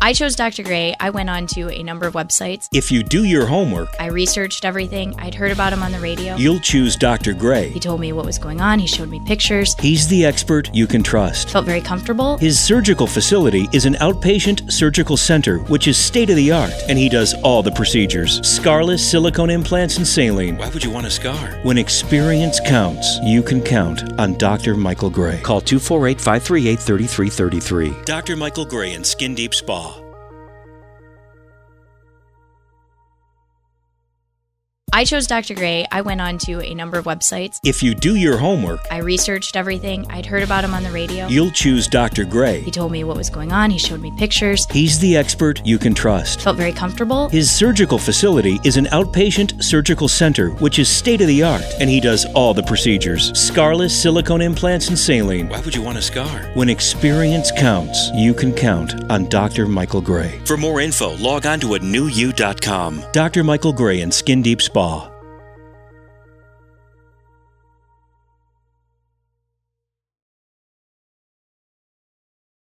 I chose Dr. Gray. I went on to a number of websites. If you do your homework, I researched everything. I'd heard about him on the radio. you'll choose Dr. Gray. He told me what was going on. He showed me pictures. He's the expert you can trust. Felt very comfortable. His surgical facility is an outpatient surgical center, which is state-of-the-art, and he does all the procedures. Scarless, silicone implants, and saline. Why would you want a scar? When experience counts, you can count on Dr. Michael Gray. Call 248-538-3333. Dr. Michael Gray and Skin Deep Spa. I chose Dr. Gray. I went on to a number of websites. If you do your homework, I researched everything. I'd heard about him on the radio. you'll choose Dr. Gray. He told me what was going on. He showed me pictures. He's the expert you can trust. Felt very comfortable. His surgical facility is an outpatient surgical center, which is state-of-the-art, and he does all the procedures. Scarless, silicone implants, and saline. Why would you want a scar? When experience counts, you can count on Dr. Michael Gray. For more info, log on to anewyou.com. Dr. Michael Gray and Skin Deep Spa.